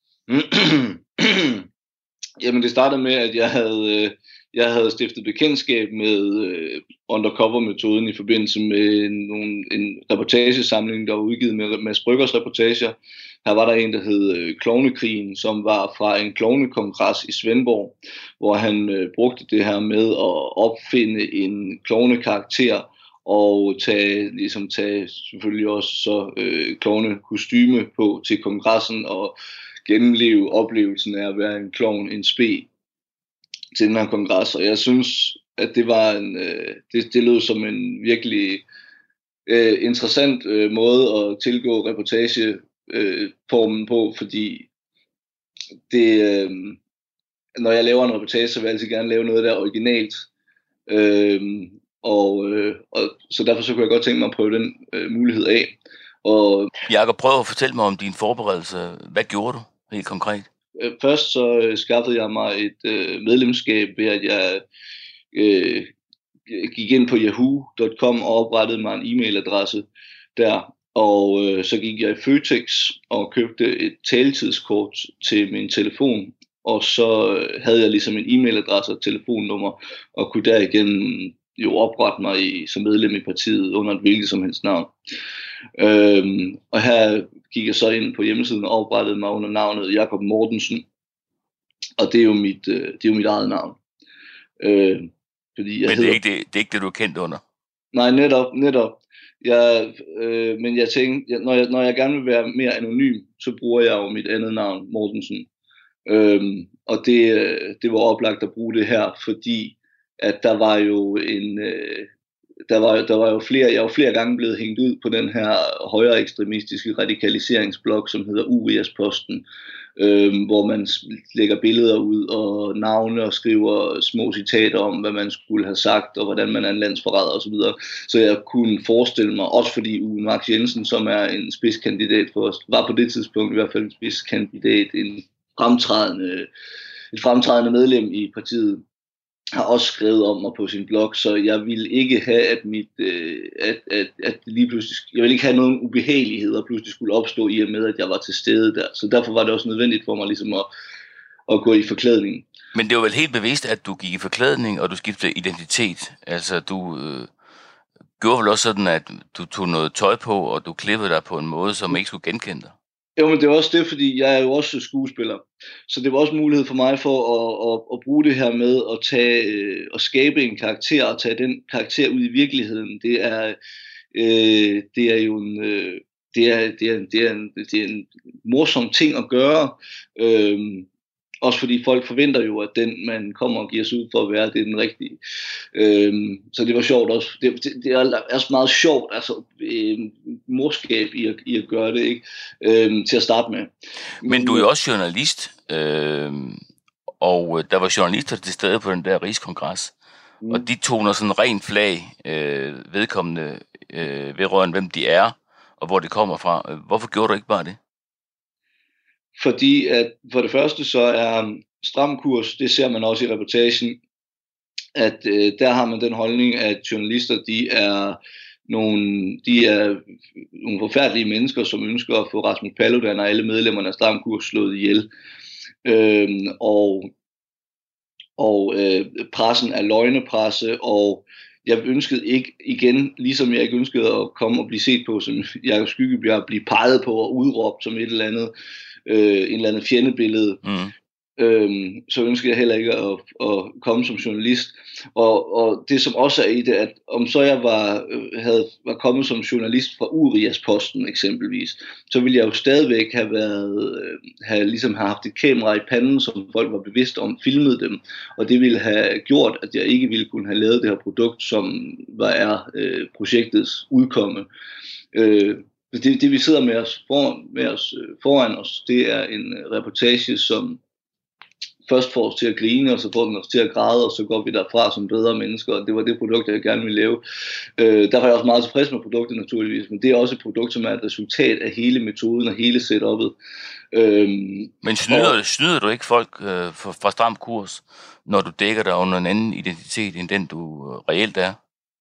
Jamen, det startede med, at jeg havde, jeg havde stiftet bekendtskab med undercover-metoden i forbindelse med nogle, en reportagesamling, der var udgivet med Mads Bryggers reportager. Her var der en, der hed Klovnekrigen, som var fra en klovnekongres i Svendborg, hvor han øh, brugte det her med at opfinde en klovnekarakter og tage, ligesom tage selvfølgelig også så øh, klovnekostyme på til kongressen og gennemleve oplevelsen af at være en klovn, en spe til den her kongres. Og jeg synes, at det var en, øh, det, det lød som en virkelig øh, interessant øh, måde at tilgå reportage Øh, formen på, fordi det, øh, når jeg laver en reportage, så vil jeg altid gerne lave noget, der er originalt. Øh, og, øh, og så derfor så kunne jeg godt tænke mig at prøve den øh, mulighed af. Og Jakob, prøv at fortælle mig om din forberedelse. Hvad gjorde du helt konkret? Øh, først så øh, skaffede jeg mig et øh, medlemskab ved, at jeg øh, gik ind på yahoo punktum com og oprettede mig en e-mailadresse der. Og øh, så gik jeg i Føtex og købte et taletidskort til min telefon, og så havde jeg ligesom en e-mailadresse og telefonnummer, og kunne derigennem jo oprette mig i, som medlem i partiet under et hvilket som helst navn. Øhm, og her gik jeg så ind på hjemmesiden og oprettede mig under navnet Jakob Mortensen. Og det er jo mit, øh, det er jo mit eget navn. Øh, fordi jeg men det er, hedder... ikke det, det er ikke det, du er kendt under? Nej, netop, netop. Jeg, øh, men jeg tænkte, når jeg, når jeg gerne vil være mere anonym, så bruger jeg jo mit andet navn, Mortensen. Øhm, og det, det var oplagt at bruge det her, fordi at der var jo en, øh, der var, der var jo flere, jeg var flere gange blevet hængt ud på den her højere ekstremistiske radikaliseringsblog, som hedder Uriasposten, øh, hvor man lægger billeder ud og navne og skriver små citater om, hvad man skulle have sagt, og hvordan man er en landsforræder osv. Så jeg kunne forestille mig, også fordi Uwe Max Jensen, som er en spidskandidat for os, var på det tidspunkt i hvert fald en spidskandidat, en fremtrædende, et fremtrædende medlem i partiet, har også skrevet om mig på sin blog, så jeg vil ikke have, at mit, øh, at, at, at lige pludselig, jeg vil ikke have nogen ubehageligheder pludselig skulle opstå i og med, at jeg var til stede der. Så derfor var det også nødvendigt for mig ligesom at, at gå i forklædning. Men det var vel helt bevidst, at du gik i forklædning, og du skiftede identitet. Altså, du øh, gjorde vel også sådan, at du tog noget tøj på, og du klippede dig på en måde, som ikke skulle genkende dig. Jo, men det var også det, fordi jeg er jo også skuespiller. Så det var også mulighed for mig for at, at, at bruge det her med at tage øh, at skabe en karakter og tage den karakter ud i virkeligheden. Det er øh, det er jo en øh, det er det er det er en, det er en morsom ting at gøre. Øh, Også fordi folk forventer jo, at den, man kommer og giver sig ud for at være, det er den rigtige. Øhm, så det var sjovt også. Det, det, det er også meget sjovt, altså øh, morskab i at, i at gøre det, ikke? Øhm, til at starte med. Men, Men du er jo også journalist, øh, og der var journalister til stede på den der rigskongres, mm. og de toner sådan rent flag, øh, vedkommende øh, vedrørende, hvem de er, og hvor de kommer fra. Hvorfor gjorde du ikke bare det? Fordi at for det første så er stram kurs, det ser man også i reportagen, at øh, der har man den holdning, at journalister, de er nogle, de er nogle forfærdelige mennesker, som ønsker at få Rasmus Paludan og alle medlemmerne af stram kurs slået ihjel. Øhm, og og øh, pressen er løgnepresse, og jeg ønskede ikke igen, ligesom jeg ikke ønskede at komme og blive set på som Jakob Skyggebjerg, blive peget på og udråbt som et eller andet Øh, en eller anden fjendebillede, mm. øhm, så ønsker jeg heller ikke at, at komme som journalist. Og, og det som også er i det, at om så jeg var, havde, var kommet som journalist fra Uriasposten eksempelvis, så ville jeg jo stadigvæk have været, have ligesom have haft et kamera i panden, som folk var bevidste om, filmet dem, og det ville have gjort, at jeg ikke ville kunne have lavet det her produkt, som var er øh, projektets udkomme. Øh, Det, det vi sidder med os, for, med os foran os, det er en reportage, som først får os til at grine, og så får den os til at græde, og så går vi derfra som bedre mennesker, og det var det produkt, jeg gerne ville lave. Øh, derfor er jeg også meget tilfreds med produktet naturligvis, men det er også et produkt, som er et resultat af hele metoden og hele setup'et. Øh, men snyder, og, snyder du ikke folk øh, fra, fra stram kurs, når du dækker dig under en anden identitet, end den du reelt er?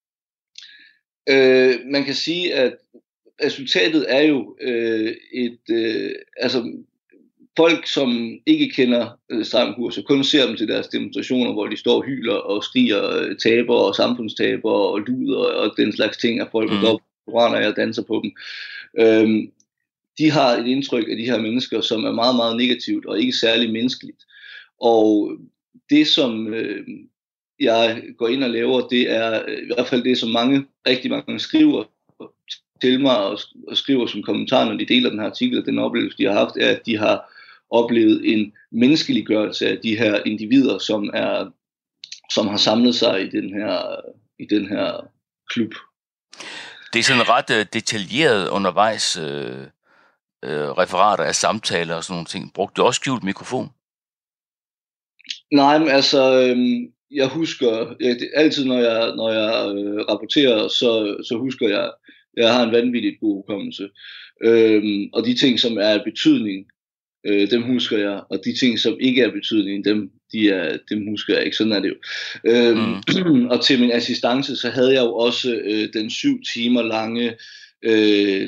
Øh, man kan sige, at resultatet er jo øh, et, øh, altså folk, som ikke kender øh, stram kurs, og kun ser dem til deres demonstrationer, hvor de står og hyler og skriger øh, taber og samfundstaber og luder og den slags ting, at folk mm. går op og jeg danser på dem. Øhm, de har et indtryk af de her mennesker, som er meget, meget negativt og ikke særlig menneskeligt. Og det, som øh, jeg går ind og laver, det er i hvert fald det, som mange, rigtig mange skriver til mig og, og skriver som kommentar, når de deler den her artikel, og den oplevelse, de har haft, er, at de har oplevet en menneskeliggørelse af de her individer, som er som har samlet sig i den her, i den her klub. Det er sådan ret uh, detaljeret undervejs uh, uh, referater af samtaler og sådan nogle ting. Brugte du også skjult mikrofon? Nej, men altså, øhm, jeg husker, jeg, det, altid når jeg, når jeg øh, rapporterer, så, så husker jeg, jeg har en vanvittigt god hukommelse. Øhm, og de ting, som er af betydning, øh, dem husker jeg, og de ting, som ikke er af betydning, dem, de er, dem husker jeg ikke. Sådan er det jo. Øhm, mm. Og til min assistance, så havde jeg jo også øh, den syv timer lange øh,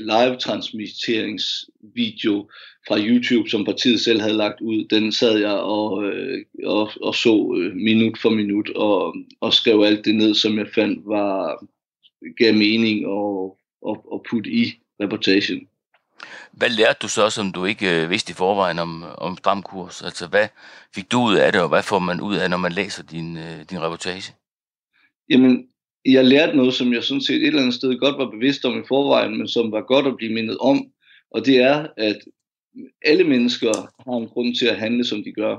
live-transmitteringsvideo fra YouTube, som partiet selv havde lagt ud. Den sad jeg og, øh, og, og så øh, minut for minut og, og skrev alt det ned, som jeg fandt var gav mening og, og, og putte i reportagen. Hvad lærte du så, som du ikke øh, vidste i forvejen om, om Stram Kurs? Altså, hvad fik du ud af det, og hvad får man ud af, når man læser din, øh, din reportage? Jamen, jeg lærte noget, som jeg sådan set et eller andet sted godt var bevidst om i forvejen, men som var godt at blive mindet om. Og det er, at alle mennesker har en grund til at handle, som de gør.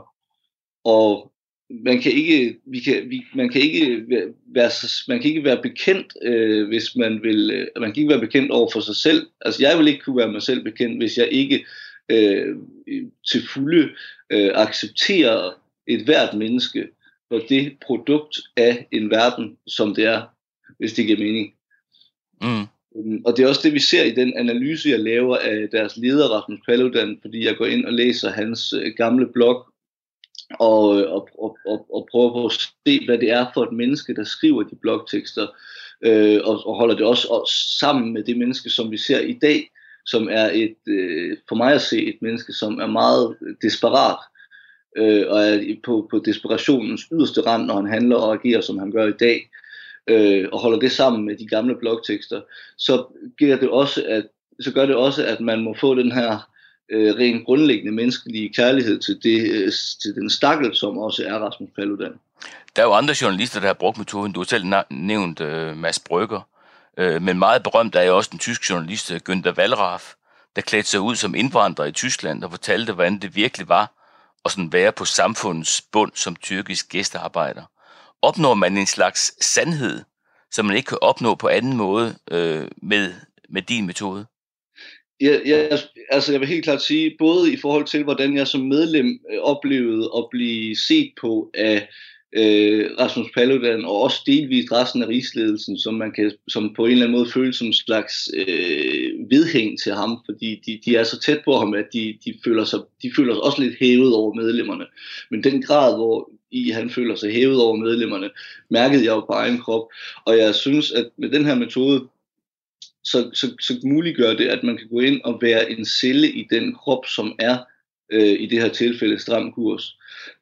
Og man kan ikke, vi kan, vi, man kan ikke være, man kan ikke være bekendt, øh, hvis man vil. Øh, man kan ikke være bekendt over for sig selv. Altså, jeg vil ikke kunne være mig selv bekendt, hvis jeg ikke øh, til fulde øh, accepterer et hvert menneske for det produkt af en verden, som det er, hvis det giver mening. Mm. Og det er også det, vi ser i den analyse, jeg laver af deres leder, Rasmus Paludan, fordi jeg går ind og læser hans øh, gamle blog, og, og, og, og, og prøver at se, hvad det er for et menneske, der skriver de blogtekster, øh, og, og holder det også, også sammen med det menneske, som vi ser i dag, som er et, øh, for mig at se, et menneske, som er meget desperat, øh, og er på, på desperationens yderste rand, når han handler og agerer, som han gør i dag, øh, og holder det sammen med de gamle blogtekster, så gør det også, at, så gør det også, at man må få den her Øh, rent grundlæggende menneskelige kærlighed til, det, øh, til den stakkel, som også er Rasmus Paludan. Der er jo andre journalister, der har brugt metoden. Du har selv nævnt øh, Mads Brügger, øh, men meget berømt er jo også den tyske journalist Günter Wallraff, der klædte sig ud som indvandrer i Tyskland og fortalte, hvordan det virkelig var at sådan være på samfundets bund som tyrkisk gæstearbejder. Opnår man en slags sandhed, som man ikke kan opnå på anden måde øh, med, med din metode? Jeg, jeg, altså jeg vil helt klart sige, både i forhold til, hvordan jeg som medlem øh, oplevede at blive set på af øh, Rasmus Paludan, og også delvist resten af rigsledelsen, som man kan, som på en eller anden måde føles som en slags øh, vedhæng til ham, fordi de, de er så tæt på ham, at de, de, føler sig, de føler sig også lidt hævet over medlemmerne. Men den grad, hvor i han føler sig hævet over medlemmerne, mærkede jeg jo på egen krop, og jeg synes, at med den her metode, Så, så, så muliggør det, at man kan gå ind og være en celle i den krop, som er øh, i det her tilfælde Stram Kurs.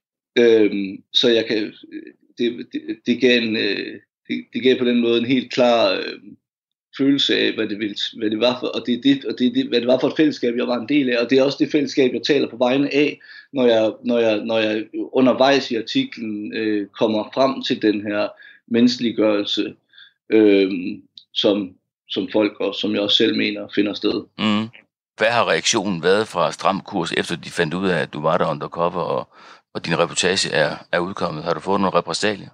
Øhm, så jeg kan, det, det, det, gav en, øh, det, det gav på den måde en helt klar øh, følelse af, hvad det, ville, hvad det var for, og det, det, og det, det, hvad det var for et fællesskab, jeg var en del af, og det er også det fællesskab, jeg taler på vegne af, når jeg, når jeg, når jeg undervejs i artiklen øh, kommer frem til den her menneskeliggørelse, øh, som som folk, og som jeg også selv mener, finder sted. Mm. Hvad har reaktionen været fra Stram Kurs, efter de fandt ud af, at du var der undercover, og, og din reportage er, er udkommet? Har du fået nogle repressalier?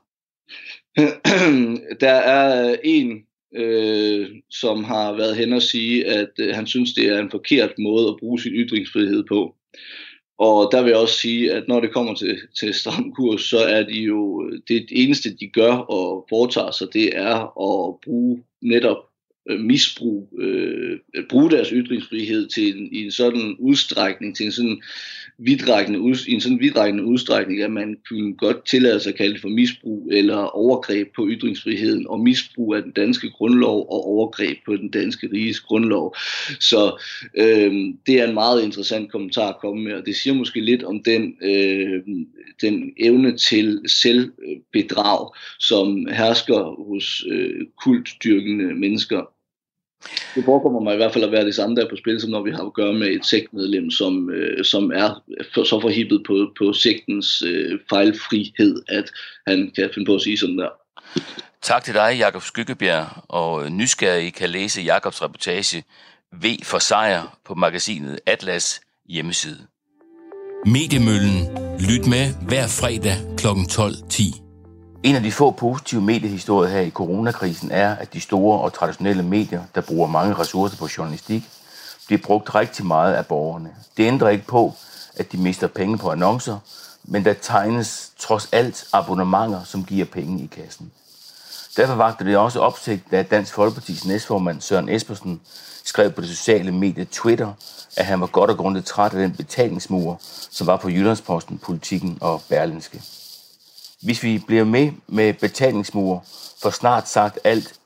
Der er en, øh, som har været hen og sige, at øh, han synes, det er en forkert måde at bruge sin ytringsfrihed på. Og der vil jeg også sige, at når det kommer til, til Stram Kurs, så er de jo, det eneste, de gør og foretager sig, det er at bruge netop misbrug, øh, bruge deres ytringsfrihed til en, i en sådan udstrækning, til en sådan vidtrækkende, ud, i en sådan vidtrækkende udstrækning, at man kunne godt tillade sig at kalde det for misbrug eller overgreb på ytringsfriheden, og misbrug af den danske grundlov og overgreb på den danske riges grundlov. Så øh, det er en meget interessant kommentar at komme med, og det siger måske lidt om den, øh, den evne til selvbedrag, som hersker hos øh, kultdyrkende mennesker. Det forekommer mig i hvert fald at være det samme, der er på spil, som når vi har at gøre med et sektmedlem, som, øh, som er for, så forhippet på, på sektens øh, fejlfrihed, at han kan finde på at sige sådan der. Tak til dig, Jakob Skyggebjerg, og nysgerrige kan læse Jakobs reportage V for sejr på magasinet Atlas hjemmeside. Mediemøllen. Lyt med hver fredag klokken tolv ti. En af de få positive mediehistorier her i coronakrisen er, at de store og traditionelle medier, der bruger mange ressourcer på journalistik, bliver brugt rigtig meget af borgerne. Det ændrer ikke på, at de mister penge på annoncer, men der tegnes trods alt abonnementer, som giver penge i kassen. Derfor vagte det også opsigt, da Dansk Folkepartis næstformand Søren Espersen skrev på det sociale medie Twitter, at han var godt og grundigt træt af den betalingsmur, som var på Jyllandsposten, Politikken og Berlingske. Hvis vi bliver med med betalingsmur for snart sagt alt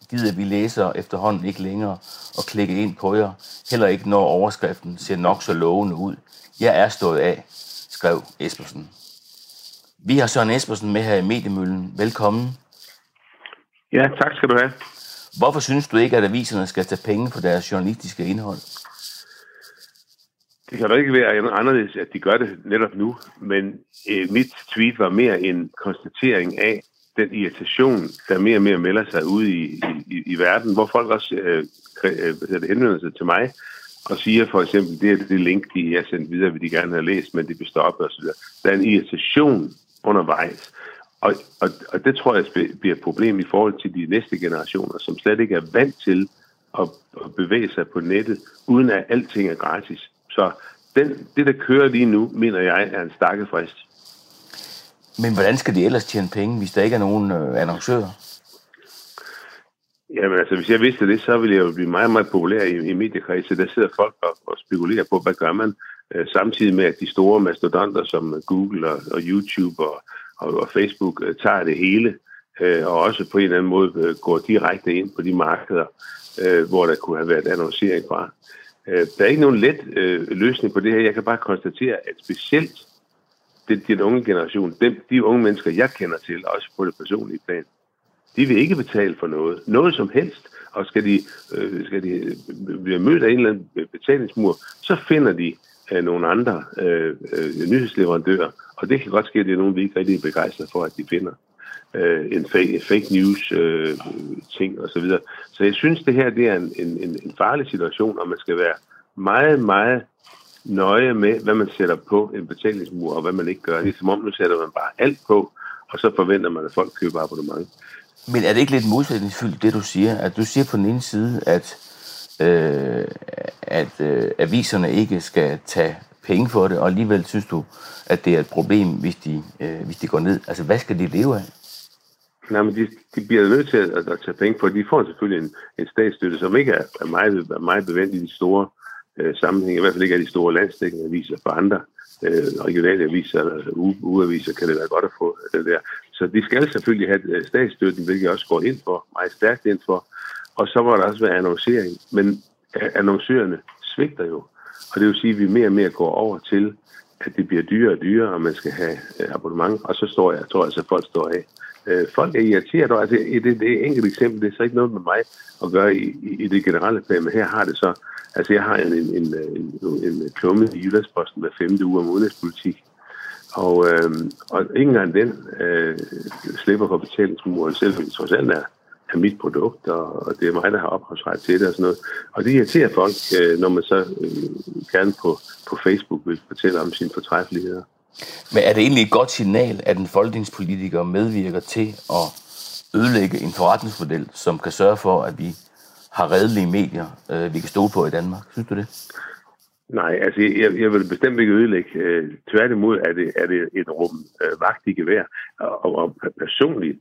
gider vi læsere efterhånden ikke længere og klikke ind på jer, heller ikke når overskriften ser nok så lovende ud. Jeg er stået af, skrev Espersen. Vi har Søren Espersen med her i Mediemøllen. Velkommen. Ja, tak skal du have. Hvorfor synes du ikke, at aviserne skal tage penge for deres journalistiske indhold? Det kan da ikke være anderledes, at de gør det netop nu, men øh, mit tweet var mere en konstatering af den irritation, der mere og mere melder sig ude i, i, i verden, hvor folk også øh, øh, henvender sig til mig og siger for eksempel, det er det link, de er sendt videre, vil de gerne have læst, men det bliver stoppet osv. Der er en irritation undervejs, og, og, og det tror jeg bliver et problem i forhold til de næste generationer, som slet ikke er vant til at, at bevæge sig på nettet, uden at alting er gratis. Så den, det, der kører lige nu, mener jeg, er en stakkefrist. Men hvordan skal de ellers tjene penge, hvis der ikke er nogen øh, annoncører? Jamen altså, hvis jeg vidste det, så ville jeg jo blive meget, meget populær i, i mediekredse. Der sidder folk og, og spekulerer på, hvad gør man, øh, samtidig med, at de store mastodonter som Google og, og YouTube og, og, og Facebook øh, tager det hele, øh, og også på en eller anden måde øh, går direkte ind på de markeder, øh, hvor der kunne have været annoncering fra. Øh, der er ikke nogen let øh, løsning på det her. Jeg kan bare konstatere, at specielt den, den unge generation, dem, de unge mennesker, jeg kender til, også på det personlige plan, de vil ikke betale for noget. Noget som helst. Og skal de, øh, skal de blive mødt af en eller anden betalingsmur, så finder de øh, nogle andre øh, øh, nyhedsleverandører. Og det kan godt ske, at det er nogen, vi ikke rigtig er begejstret for, at de finder øh, en fake, fake news øh, ting og så videre. Så jeg synes, det her det er en, en, en farlig situation, og man skal være meget, meget nøje med, hvad man sætter på en betalingsmur, og hvad man ikke gør. Det er som om, nu sætter man bare alt på, og så forventer man, at folk køber abonnement. Men er det ikke lidt modsætningsfyldt, det du siger? At du siger på den ene side, at, øh, at øh, aviserne ikke skal tage penge for det, og alligevel synes du, at det er et problem, hvis de, øh, hvis de går ned. Altså, hvad skal de leve af? Nej, men de, de bliver nødt til at, at tage penge for. De får selvfølgelig en, en statsstøtte, som ikke er, er meget, er meget bevendt i de store øh, sammenhænge. I hvert fald ikke er de store landsdækkende aviser for andre. Øh, regionale aviser eller uge, ugeaviser kan det være godt at få det der. Så de skal selvfølgelig have statsstøtten, hvilket jeg også går ind for, meget stærkt ind for. Og så må der også være annoncering. Men annoncørerne svigter jo. Og det vil sige, at vi mere og mere går over til, at det bliver dyrere og dyrere, og man skal have abonnement. Og så står jeg, tror jeg, at folk står af. Folk er irriteret. Altså, det, det er et enkelt eksempel. Det er så ikke noget med mig at gøre i, i det generelle plan, men her har det så. Altså, jeg har en, en, en, en, en klumme i Jyllandsposten med femte uge om udenrigspolitik. Og, øh, og ikke engang den øh, slipper for betalingsmuren, selv fordi det trods alt er, er mit produkt, og, og det er mig, der har ophavsret til det og sådan noget. Og det irriterer folk, øh, når man så øh, gerne på, på Facebook vil fortælle om sine fortræffeligheder. Men er det egentlig et godt signal, at en folketingspolitiker medvirker til at ødelægge en forretningsmodel, som kan sørge for, at vi har redelige medier, øh, vi kan stole på i Danmark? Synes du det? Nej, altså jeg, jeg vil bestemt ikke ødelægge. Tværtimod er det, er det et rum øh, vagt i gevær. Og, og personligt,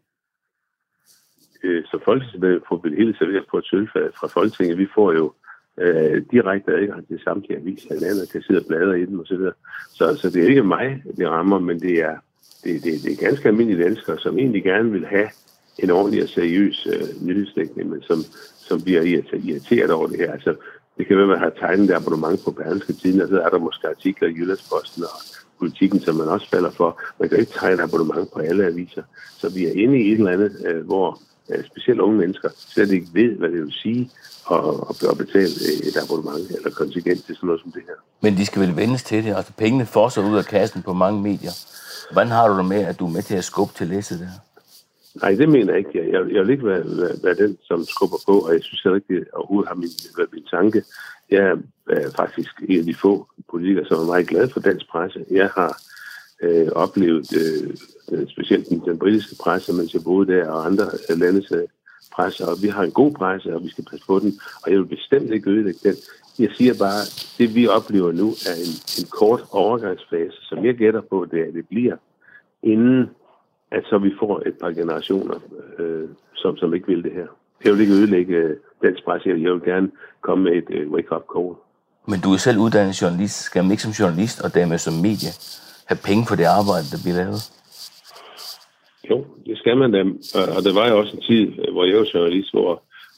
øh, så folketingsmedlem får vi hele serveret på et sølvfad fra Folketinget. Vi får jo øh, direkte adgang til samtlige aviser i landet, kan sidde og bladre i dem osv. Så, så, så det er ikke mig, det rammer, men det er, det, det, det er ganske almindelige danskere, som egentlig gerne vil have en ordentlig og seriøs øh, nyhedsdækning, men som, som bliver irriteret over det her. Altså, det kan være, at man har tegnet et abonnement på Berlingske Tidende, og så er der måske artikler i Jyllandsposten og Politikken, som man også falder for. Man kan ikke tegne et abonnement på alle aviser. Så vi er inde i et eller andet, øh, hvor øh, specielt unge mennesker slet ikke ved, hvad det vil sige at, at betale et abonnement eller kontingent til sådan noget som det her. Men de skal vel vendes til det? Altså pengene fosser ud af kassen på mange medier. Hvordan har du det med, at du er med til at skubbe til læsset der? Nej, det mener jeg ikke. Jeg, jeg, jeg vil ikke være, være, være den, som skubber på, og jeg synes heller ikke, det overhovedet har min, været min tanke. Jeg er, er faktisk en af de få politikere, som er meget glad for dansk presse. Jeg har øh, oplevet øh, specielt den, den britiske presse, mens jeg boede der, og andre landes øh, presse, og vi har en god presse, og vi skal passe på den, og jeg vil bestemt ikke ødelægge den. Jeg siger bare, at det vi oplever nu er en, en kort overgangsfase, som jeg gætter på, det, at det bliver, inden at så vi får et par generationer, øh, som, som ikke vil det her. Jeg vil ikke ødelægge øh, dansk presse. Jeg vil gerne komme med et øh, wake-up call. Men du er selv uddannet journalist. Skal man ikke som journalist og dermed som medie have penge for det arbejde, der bliver lavet? Jo, det skal man da. Og der var jo også en tid, hvor jeg var journalist, hvor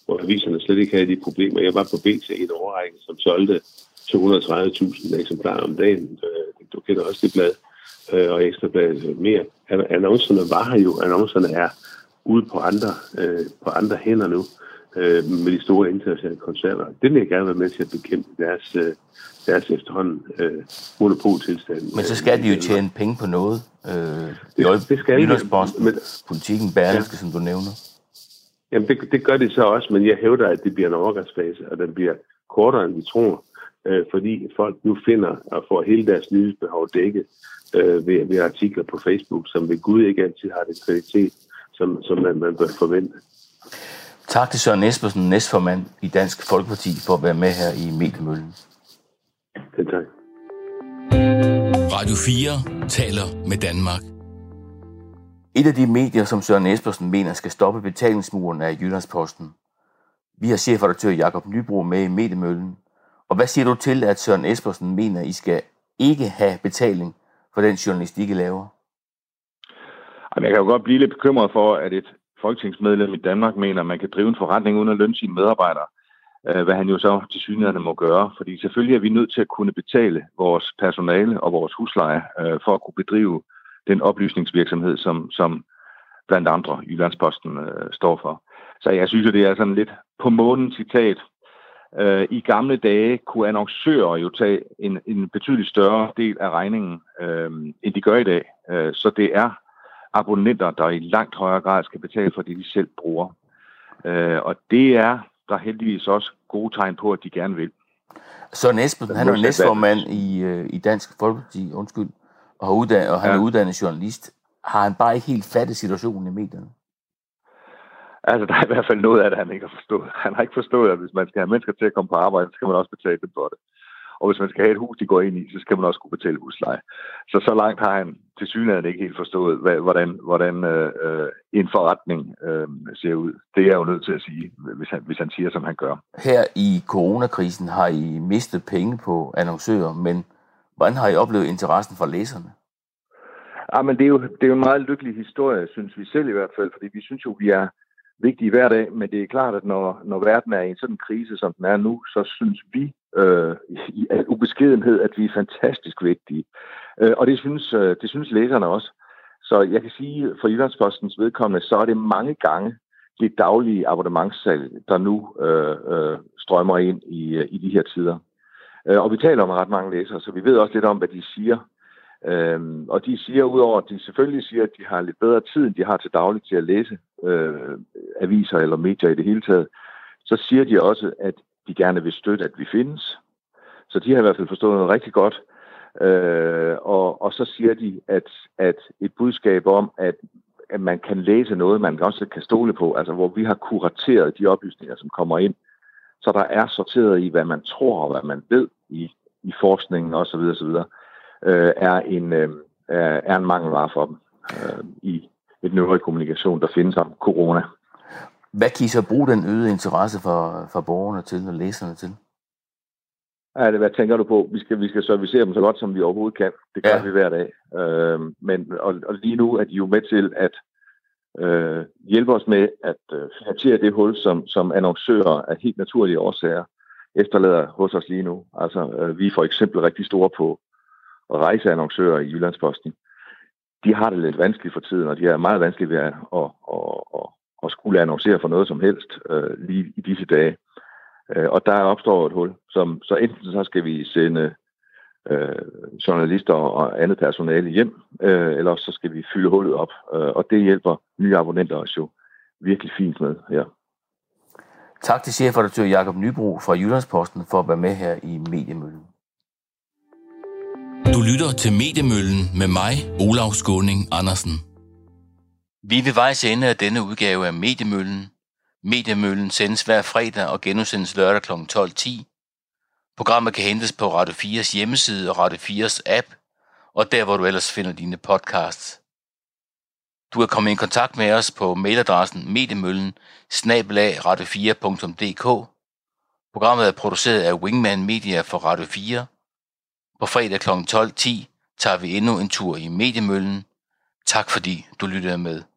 hvor aviserne slet ikke havde de problemer. Jeg var på B T i en årrække, som solgte to hundrede og tredive tusind eksemplarer om dagen. Du kender også det blad, og Ekstrabladet mere. Annoncerne var her jo. Annoncerne er ude på andre, på andre hænder nu, med de store internationale koncerner. Det vil jeg gerne være med til at bekæmpe deres, deres efterhånden monopoltilstand. Men så skal de jo tjene penge på noget. Øh, det, det skal Jyllandsposten, Politikken, Berlingske, ja. Som du nævner. Jamen det, det gør det så også, men jeg hævder, at det bliver en overgangsfase, og den bliver kortere, end vi tror, øh, fordi folk nu finder og får hele deres nyhedsbehov dækket øh, ved, ved artikler på Facebook, som ved Gud ikke altid har den kvalitet, som, som man, man bør forvente. Tak til Søren Espersen, næstformand i Dansk Folkeparti, for at være med her i Mediemøllen. Det tak. Radio fire taler med Danmark. Et af de medier, som Søren Espersen mener skal stoppe betalingsmuren, er Jyllandsposten. Vi har chefredaktør Jakob Nybro med i Mediemøllen. Og hvad siger du til, at Søren Espersen mener, at I skal ikke have betaling for den journalistik, I laver? Jeg kan jo godt blive lidt bekymret for, at et folketingsmedlem i Danmark mener, at man kan drive en forretning uden at lønne sine medarbejdere. Hvad han jo så tilsyneladende må gøre. Fordi selvfølgelig er vi nødt til at kunne betale vores personale og vores husleje for at kunne bedrive den oplysningsvirksomhed, som, som blandt andre Jyllandsposten øh, står for. Så jeg synes, at det er sådan lidt på månen citat. Øh, I gamle dage kunne annoncører jo tage en, en betydeligt større del af regningen, øh, end de gør i dag. Øh, så det er abonnenter, der i langt højere grad skal betale for det, de selv bruger. Øh, og det er der heldigvis også gode tegn på, at de gerne vil. Søren Espersen, han er jo næstformand i, øh, i Dansk Folkeparti, undskyld. Og, har uddannet, og han ja. er uddannet journalist. Har han bare ikke helt fattet situationen i medierne? Altså, der er i hvert fald noget af det, han ikke har forstået. Han har ikke forstået, at hvis man skal have mennesker til at komme på arbejde, så skal man også betale dem for det. Og hvis man skal have et hus, de går ind i, så skal man også kunne betale husleje. Så så langt har han tilsyneladende ikke helt forstået, hvordan, hvordan øh, en forretning øh, ser ud. Det er jeg jo nødt til at sige, hvis han, hvis han siger, som han gør. Her i coronakrisen har I mistet penge på annoncører, men hvordan har I oplevet interessen fra læserne? Ja, men det er, jo, det er jo en meget lykkelig historie, synes vi selv i hvert fald, fordi vi synes jo, vi er vigtige hver dag, men det er klart, at når, når verden er i en sådan krise, som den er nu, så synes vi øh, i al ubeskedenhed, at vi er fantastisk vigtige. Øh, og det synes, øh, det synes læserne også. Så jeg kan sige, for Jyllandspostens vedkommende, så er det mange gange det daglige abonnementssalg, der nu øh, øh, strømmer ind i, i de her tider. Og vi taler om ret mange læsere, så vi ved også lidt om, hvad de siger. Øhm, og de siger udover, at de selvfølgelig siger, at de har lidt bedre tid, end de har til dagligt til at læse øh, aviser eller medier i det hele taget, så siger de også, at de gerne vil støtte, at vi findes. Så de har i hvert fald forstået noget rigtig godt. Øh, og, og så siger de, at, at et budskab om, at, at man kan læse noget, man også kan stole på, altså hvor vi har kurateret de oplysninger, som kommer ind, så der er sorteret i, hvad man tror og hvad man ved i, i forskningen osv. osv. Øh, er, en, øh, er en mangelvare for dem øh, i et øvrigt kommunikation, der findes om corona. Hvad kan I så bruge den øgede interesse for, for borgerne til og læserne til? Ja, det, hvad tænker du på? Vi skal, vi skal servicere dem så godt, som vi overhovedet kan. Det gør ja. vi hver dag. Øh, men, og, og lige nu er de jo med til at øh, hjælpe os med at øh, finansiere det hul, som, som annoncører af helt naturlige årsager efterlader hos os lige nu. Altså, øh, vi er for eksempel rigtig store på rejseannoncører i Jyllandsposten. De har det lidt vanskeligt for tiden, og de er meget vanskeligt ved at, at, at, at, at skulle annoncere for noget som helst øh, lige i disse dage. Øh, og der opstår et hul, som, så enten så skal vi sende øh, journalister og andet personale hjem, øh, eller så skal vi fylde hullet op. Øh, og det hjælper nye abonnenter os jo virkelig fint med her. Tak til chefredaktør Jakob Nybro fra Jyllandsposten for at være med her i Mediemøllen. Du lytter til Mediemøllen med mig, Olav Skåning Andersen. Vi er ved vejs ende af denne udgave af Mediemøllen. Mediemøllen sendes hver fredag og genudsendes lørdag klokken tolv ti. Programmet kan hentes på Radio fires hjemmeside og Radio fires app, og der hvor du ellers finder dine podcasts. Du kan komme i kontakt med os på mailadressen mediemøllen bindestreg radio fire punktum d k. Programmet er produceret af Wingman Media for Radio fire. På fredag klokken tolv ti tager vi endnu en tur i Mediemøllen. Tak fordi du lyttede med.